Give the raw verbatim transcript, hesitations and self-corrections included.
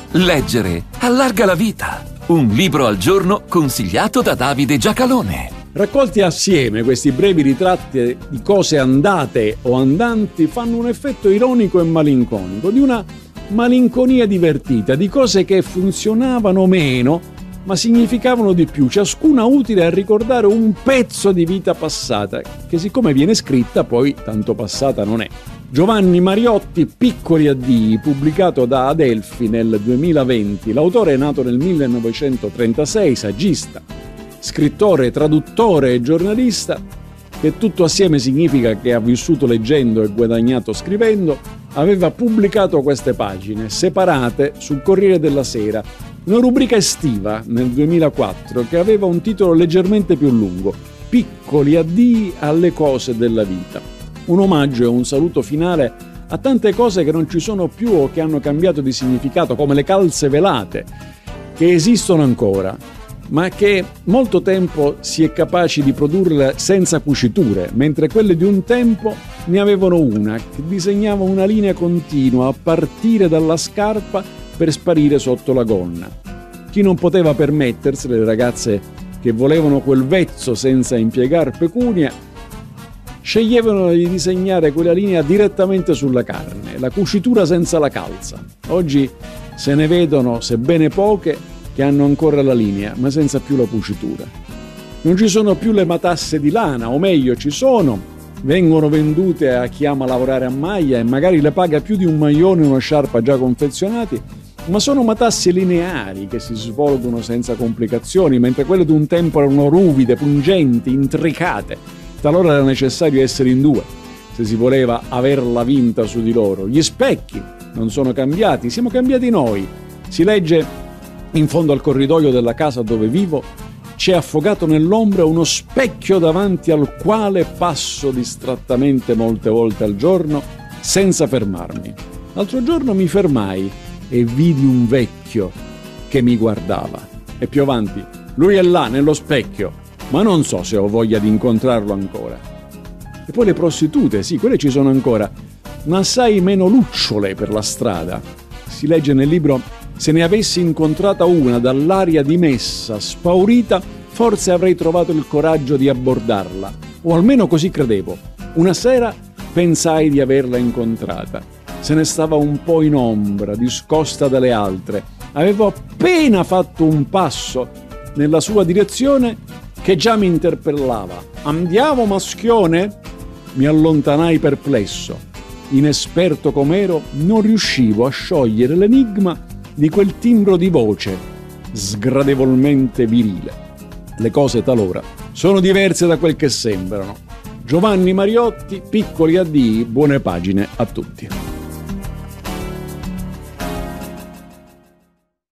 Leggere allarga la vita. Un libro al giorno consigliato da Davide Giacalone. Raccolti assieme, questi brevi ritratti di cose andate o andanti fanno un effetto ironico e malinconico, di una malinconia divertita, di cose che funzionavano meno, ma significavano di più, ciascuna utile a ricordare un pezzo di vita passata, che siccome viene scritta poi tanto passata non è. Giovanni Mariotti, Piccoli addii, pubblicato da Adelphi nel duemilaventi. L'autore è nato nel millenovecentotrentasei, saggista, scrittore, traduttore e giornalista, che tutto assieme significa che ha vissuto leggendo e guadagnato scrivendo. Aveva pubblicato queste pagine separate sul Corriere della Sera, una rubrica estiva nel duemilaquattro che aveva un titolo leggermente più lungo: Piccoli addii alle cose della vita. Un omaggio e un saluto finale a tante cose che non ci sono più o che hanno cambiato di significato, come le calze velate, che esistono ancora, ma che molto tempo si è capaci di produrle senza cuciture, mentre quelle di un tempo ne avevano una che disegnava una linea continua a partire dalla scarpa per sparire sotto la gonna. Chi non poteva permettersele, le ragazze che volevano quel vezzo senza impiegar pecunia, sceglievano di disegnare quella linea direttamente sulla carne, la cucitura senza la calza. Oggi se ne vedono, sebbene poche, che hanno ancora la linea, ma senza più la cucitura. Non ci sono più le matasse di lana, o meglio, ci sono, vengono vendute a chi ama lavorare a maglia e magari le paga più di un maglione e una sciarpa già confezionati, ma sono matasse lineari che si svolgono senza complicazioni, mentre quelle di un tempo erano ruvide, pungenti, intricate. Talora era necessario essere in due se si voleva averla vinta su di loro. Gli specchi non sono cambiati, siamo cambiati noi. Si legge in fondo al corridoio della casa dove vivo: c'è affogato nell'ombra uno specchio davanti al quale passo distrattamente molte volte al giorno senza fermarmi. L'altro giorno mi fermai e vidi un vecchio che mi guardava. E più avanti: lui è là nello specchio, ma non so se ho voglia di incontrarlo ancora. E poi le prostitute, sì, quelle ci sono ancora, ma assai meno lucciole per la strada. Si legge nel libro: se ne avessi incontrata una dall'aria dimessa, spaurita, forse avrei trovato il coraggio di abbordarla, o almeno così credevo. Una sera pensai di averla incontrata. Se ne stava un po' in ombra, discosta dalle altre. Avevo appena fatto un passo nella sua direzione che già mi interpellava. Andiamo, maschione? Mi allontanai perplesso. Inesperto com'ero, non riuscivo a sciogliere l'enigma di quel timbro di voce sgradevolmente virile. Le cose talora sono diverse da quel che sembrano. Giovanni Mariotti, Piccoli addii, buone pagine a tutti.